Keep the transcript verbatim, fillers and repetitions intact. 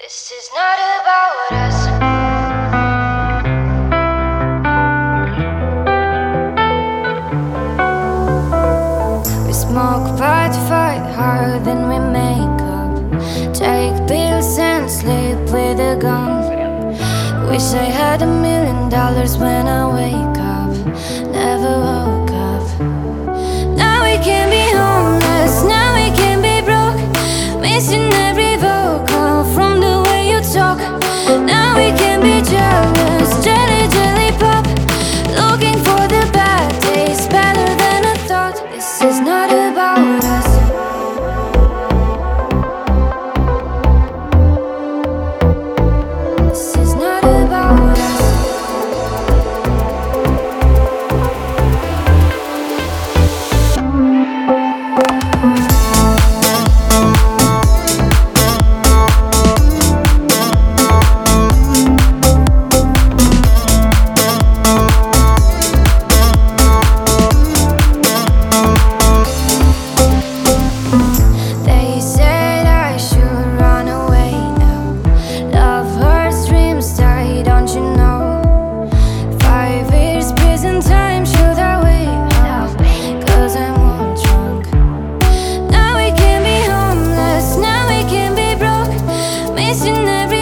This is not about us. We smoke, fight, fight harder than we make up. Take pills and sleep with a gun. Wish I had a million dollars when I wake up. Never woke up. Now we can be homeless, now we can be broke. Missing every vocal from the way you talk. Now we can be jealous, jelly, jelly pop. Looking for the bad days, better than I thought. This is not about us. This is not about us. They said I should run away now. Love hurts, dreams die, don't you know? Five years prison time, should I wait now? Cause I'm all drunk. Now we can be homeless, now we can be broke. Missing every